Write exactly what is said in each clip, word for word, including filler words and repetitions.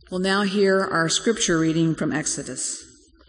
We'll now hear our scripture reading from Exodus.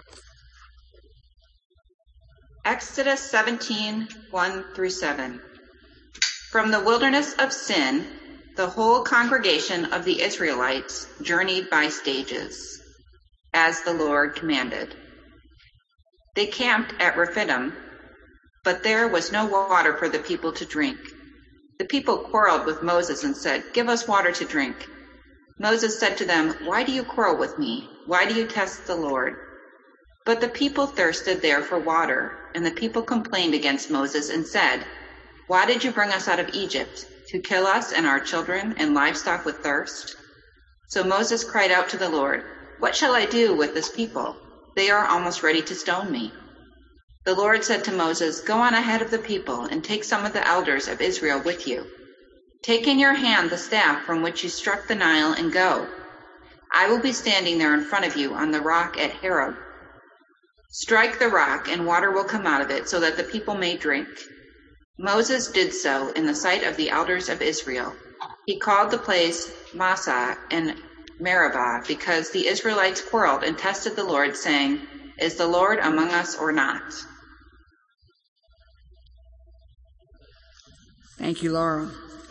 Exodus seventeen, one through seven. From the wilderness of Sin, the whole congregation of the Israelites journeyed by stages, as the Lord commanded. They camped at Rephidim, but there was no water for the people to drink. The people quarreled with Moses and said, "Give us water to drink." Moses said to them, "Why do you quarrel with me? Why do you test the Lord?" But the people thirsted there for water, and the people complained against Moses and said, "Why did you bring us out of Egypt, to kill us and our children and livestock with thirst?" So Moses cried out to the Lord, "What shall I do with this people? They are almost ready to stone me." The Lord said to Moses, "Go on ahead of the people and take some of the elders of Israel with you. Take in your hand the staff from which you struck the Nile and go. I will be standing there in front of you on the rock at Horeb. Strike the rock and water will come out of it so that the people may drink." Moses did so in the sight of the elders of Israel. He called the place Massah and Meribah because the Israelites quarreled and tested the Lord, saying, "Is the Lord among us or not?" Thank you, Laura.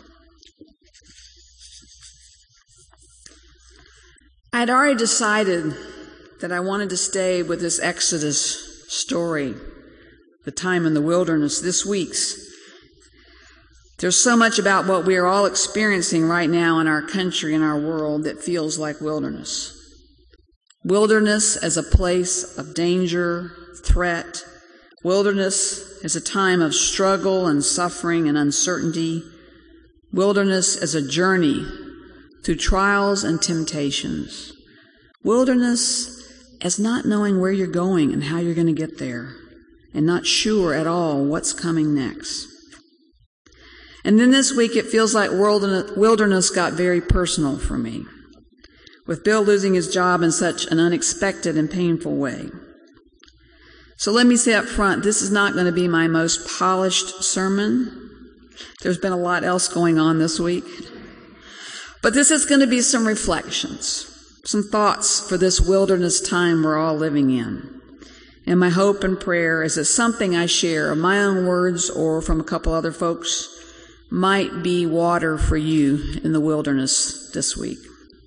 I had already decided that I wanted to stay with this Exodus story, the time in the wilderness, this week's. There's so much about what we are all experiencing right now in our country and our world that feels like wilderness. Wilderness as a place of danger, threat. Wilderness as a time of struggle and suffering and uncertainty. Wilderness as a journey through trials and temptations. Wilderness as not knowing where you're going and how you're going to get there, and not sure at all what's coming next. And then this week it feels like wilderness got very personal for me, with Bill losing his job in such an unexpected and painful way. So let me say up front, this is not going to be my most polished sermon. There's been a lot else going on this week. But this is going to be some reflections, some thoughts for this wilderness time we're all living in. And my hope and prayer is that something I share of my own words or from a couple other folks might be water for you in the wilderness this week.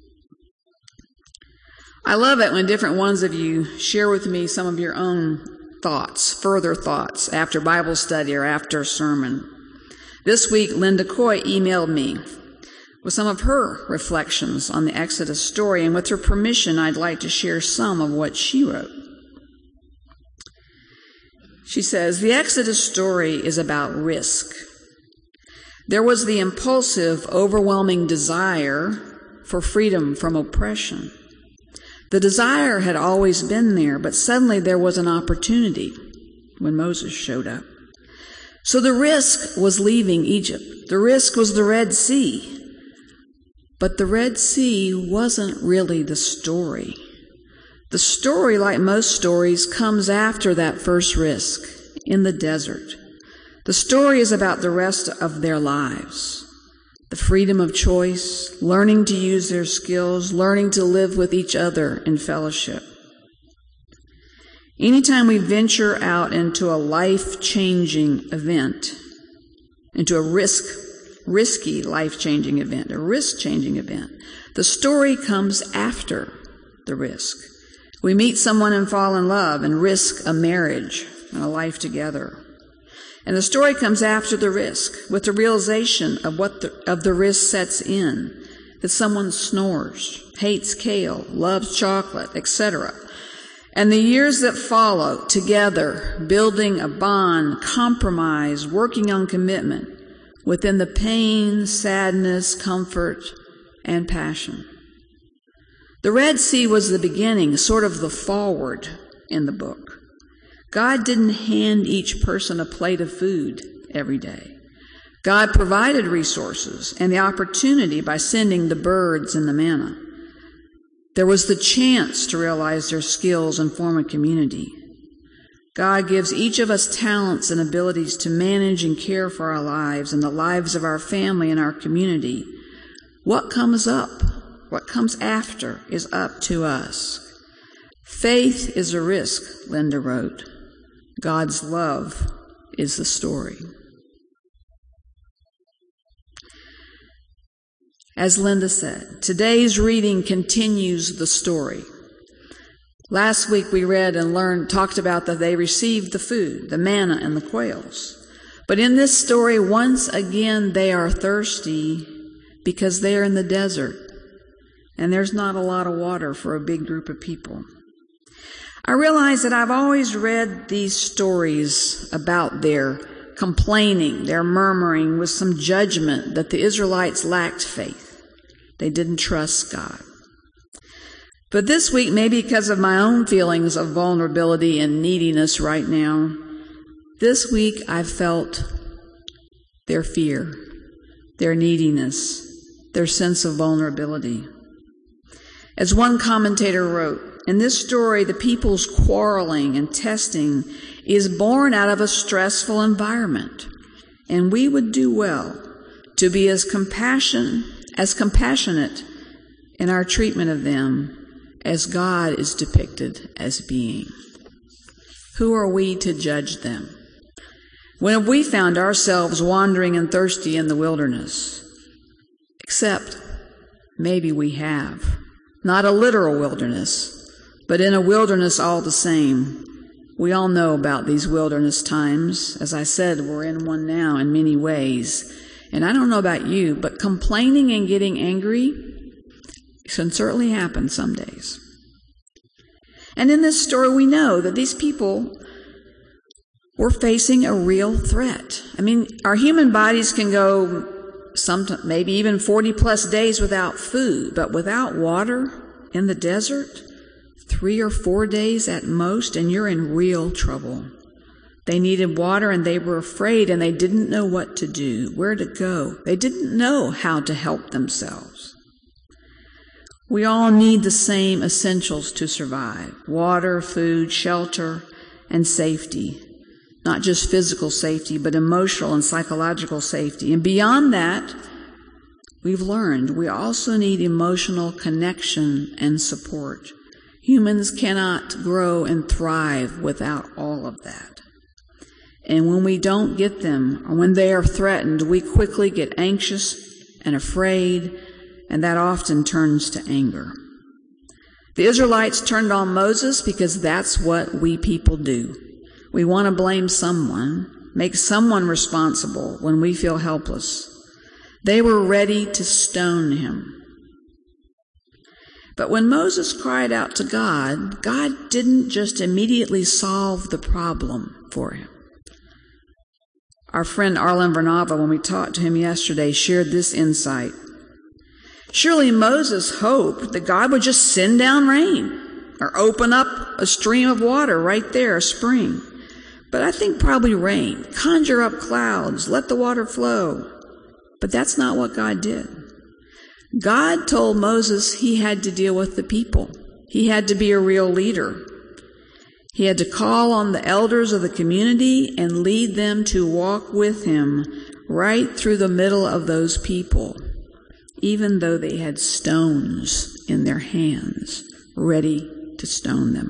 I love it when different ones of you share with me some of your own thoughts, further thoughts, after Bible study or after a sermon. This week, Linda Coy emailed me with some of her reflections on the Exodus story, and with her permission, I'd like to share some of what she wrote. She says, "The Exodus story is about risk. There was the impulsive, overwhelming desire for freedom from oppression. The desire had always been there, but suddenly there was an opportunity when Moses showed up. So the risk was leaving Egypt. The risk was the Red Sea. But the Red Sea wasn't really the story. The story, like most stories, comes after that first risk, in the desert. The story is about the rest of their lives. The freedom of choice, learning to use their skills, learning to live with each other in fellowship. Anytime we venture out into a life-changing event, into a risk, risky life-changing event, a risk-changing event, the story comes after the risk. We meet someone and fall in love and risk a marriage and a life together. And the story comes after the risk, with the realization of what the, of the risk sets in, that someone snores, hates kale, loves chocolate, et cetera. And the years that follow together, building a bond, compromise, working on commitment within the pain, sadness, comfort, and passion. The Red Sea was the beginning, sort of the forward in the book. God didn't hand each person a plate of food every day. God provided resources and the opportunity by sending the birds and the manna. There was the chance to realize their skills and form a community. God gives each of us talents and abilities to manage and care for our lives and the lives of our family and our community. What comes up What comes after is up to us. Faith is a risk, Linda wrote. God's love is the story. As Linda said, today's reading continues the story. Last week we read and learned, talked about that they received the food, the manna and the quails. But in this story, once again, they are thirsty because they are in the desert, and there's not a lot of water for a big group of people. I realize that I've always read these stories about their complaining, their murmuring with some judgment that the Israelites lacked faith. They didn't trust God. But this week, maybe because of my own feelings of vulnerability and neediness right now, this week I felt their fear, their neediness, their sense of vulnerability. As one commentator wrote, in this story, the people's quarreling and testing is born out of a stressful environment, and we would do well to be as compassion, as compassionate in our treatment of them as God is depicted as being. Who are we to judge them? When have we found ourselves wandering and thirsty in the wilderness? Except maybe we have. Not a literal wilderness, but in a wilderness all the same. We all know about these wilderness times. As I said, we're in one now in many ways. And I don't know about you, but complaining and getting angry can certainly happen some days. And in this story, we know that these people were facing a real threat. I mean, our human bodies can go some, maybe even forty plus days without food, but without water in the desert, three or four days at most, and you're in real trouble. They needed water and they were afraid and they didn't know what to do, where to go. They didn't know how to help themselves. We all need the same essentials to survive: water, food, shelter, and safety. Not just physical safety, but emotional and psychological safety. And beyond that, we've learned we also need emotional connection and support. Humans cannot grow and thrive without all of that. And when we don't get them, or when they are threatened, we quickly get anxious and afraid, and that often turns to anger. The Israelites turned on Moses because that's what we people do. We want to blame someone, make someone responsible when we feel helpless. They were ready to stone him. But when Moses cried out to God, God didn't just immediately solve the problem for him. Our friend Arlen Vernava, when we talked to him yesterday, shared this insight. Surely Moses hoped that God would just send down rain or open up a stream of water right there, a spring. But I think probably rain, conjure up clouds, let the water flow. But that's not what God did. God told Moses he had to deal with the people. He had to be a real leader. He had to call on the elders of the community and lead them to walk with him right through the middle of those people, even though they had stones in their hands, ready to stone them.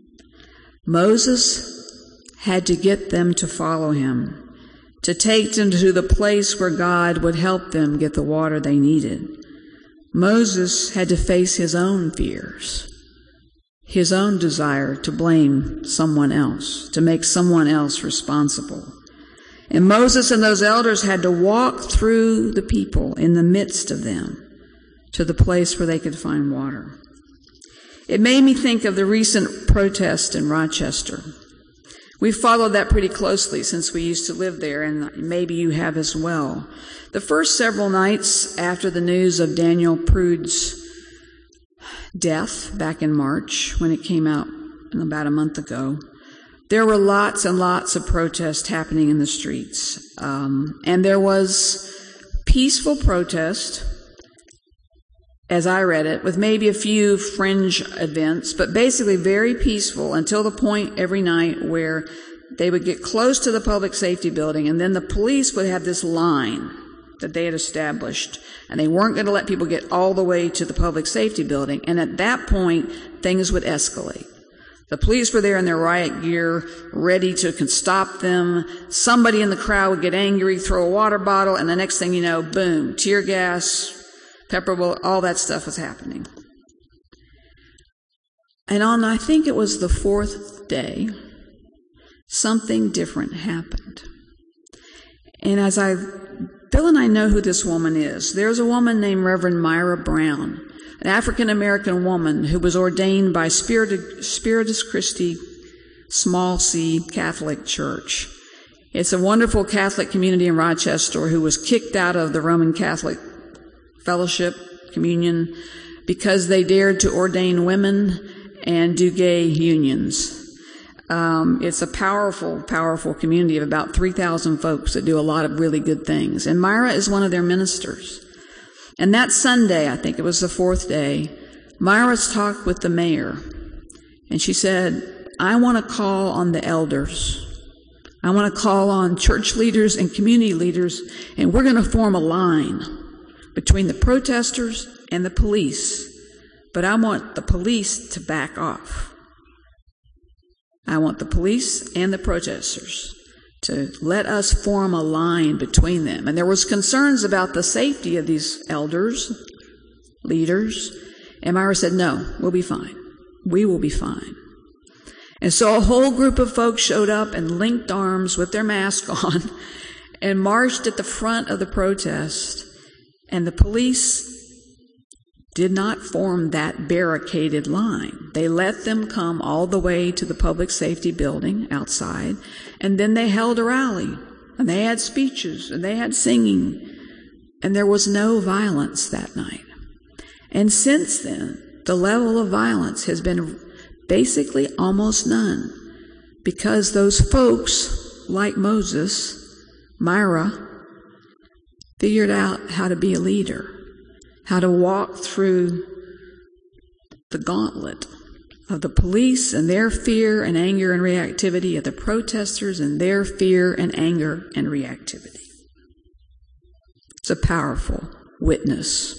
Moses had to get them to follow him, to take them to the place where God would help them get the water they needed. Moses had to face his own fears, his own desire to blame someone else, to make someone else responsible. And Moses and those elders had to walk through the people in the midst of them to the place where they could find water. It made me think of the recent protest in Rochester. We followed that pretty closely since we used to live there, and maybe you have as well. The first several nights after the news of Daniel Prude's death back in March, when it came out about a month ago, there were lots and lots of protests happening in the streets. Um, and there was peaceful protest, as I read it, with maybe a few fringe events, but basically very peaceful until the point every night where they would get close to the public safety building, and then the police would have this line that they had established, and they weren't going to let people get all the way to the public safety building. And at that point, things would escalate. The police were there in their riot gear, ready to stop them. Somebody in the crowd would get angry, throw a water bottle, and the next thing you know, boom, tear gas, pepper bullet, all that stuff was happening. And on, I think it was the fourth day, something different happened. And as I, Bill and I know who this woman is. There's a woman named Reverend Myra Brown, an African-American woman who was ordained by Spiritus, Spiritus Christi Small C Catholic Church. It's a wonderful Catholic community in Rochester who was kicked out of the Roman Catholic Fellowship, Communion, because they dared to ordain women and do gay unions. Um, it's a powerful, powerful community of about three thousand folks that do a lot of really good things. And Myra is one of their ministers. And that Sunday, I think it was the fourth day, Myra's talked with the mayor. And she said, I want to call on the elders. I want to call on church leaders and community leaders, and we're going to form a line between the protesters and the police. But I want the police to back off. I want the police and the protesters to let us form a line between them. And there was concerns about the safety of these elders, leaders. And Myra said, no, we'll be fine. We will be fine. And so a whole group of folks showed up and linked arms with their mask on and marched at the front of the protest. And the police did not form that barricaded line. They let them come all the way to the public safety building outside, and then they held a rally, and they had speeches, and they had singing, and there was no violence that night. And since then, the level of violence has been basically almost none, because those folks, like Moses, Myra, figured out how to be a leader, how to walk through the gauntlet of the police and their fear and anger and reactivity, of the protesters and their fear and anger and reactivity. It's a powerful witness.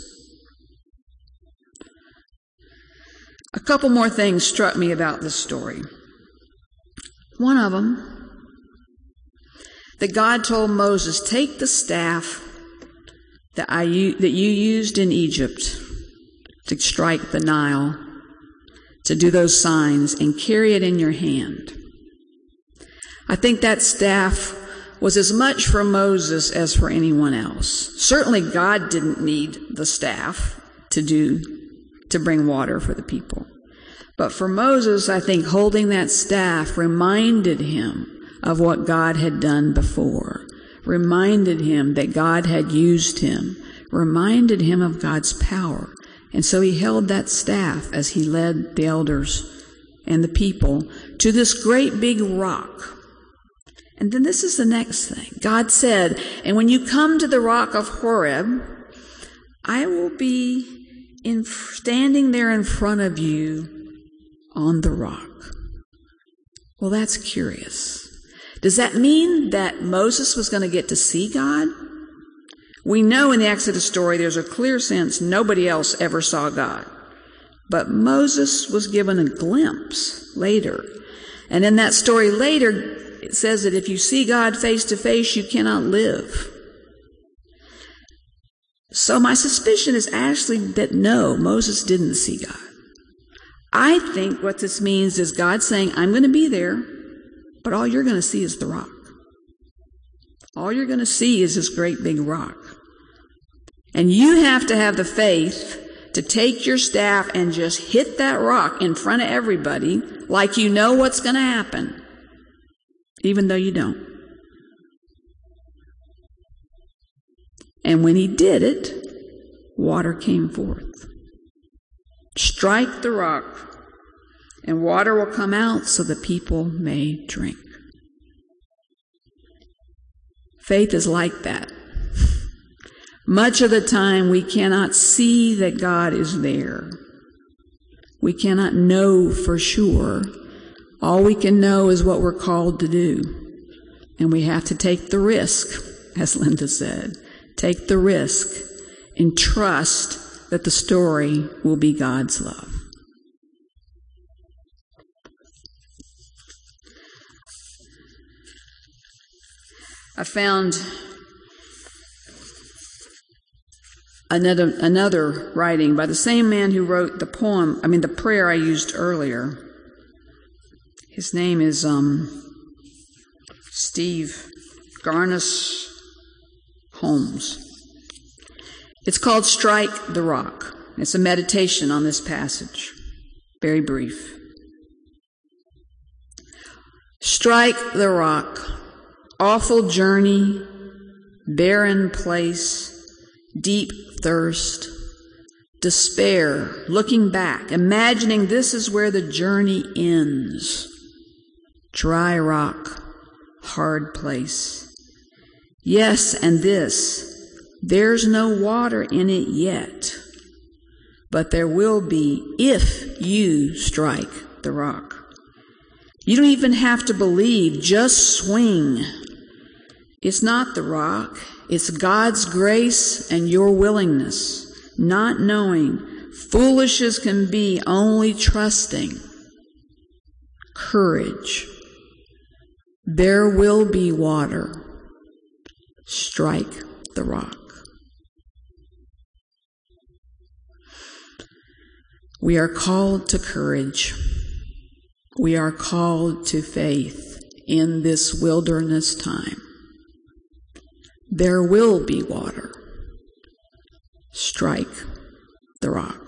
A couple more things struck me about this story. One of them, that God told Moses, take the staff that I that you used in Egypt to strike the Nile, to do those signs, and carry it in your hand. I think that staff was as much for Moses as for anyone else. Certainly God didn't need the staff to do to bring water for the people. But for Moses, I think holding that staff reminded him of what God had done before. Reminded him that God had used him, reminded him of God's power. And so he held that staff as he led the elders and the people to this great big rock. And then this is the next thing. God said, and when you come to the rock of Horeb, I will be in, standing there in front of you on the rock. Well, that's curious. Does that mean that Moses was going to get to see God? We know in the Exodus story there's a clear sense nobody else ever saw God. But Moses was given a glimpse later. And in that story later, it says that if you see God face to face, you cannot live. So my suspicion is actually that no, Moses didn't see God. I think what this means is God saying, I'm going to be there, but all you're going to see is the rock. All you're going to see is this great big rock. And you have to have the faith to take your staff and just hit that rock in front of everybody like you know what's going to happen, even though you don't. And when he did it, water came forth. Strike the rock, and water will come out so the people may drink. Faith is like that. Much of the time we cannot see that God is there. We cannot know for sure. All we can know is what we're called to do. And we have to take the risk, as Linda said, take the risk, and trust that the story will be God's love. I found another, another writing by the same man who wrote the poem, I mean the prayer I used earlier. His name is um, Steve Garnis Holmes. It's called Strike the Rock. It's a meditation on this passage. Very brief. Strike the rock, awful journey, barren place, deep thirst, despair, looking back, imagining this is where the journey ends. Dry rock, hard place. Yes, and this, there's no water in it yet, but there will be if you strike the rock. You don't even have to believe, just swing. It's not the rock, it's God's grace and your willingness, not knowing, foolish as can be, only trusting. Courage. There will be water. Strike the rock. We are called to courage. We are called to faith in this wilderness time. There will be water. Strike the rock.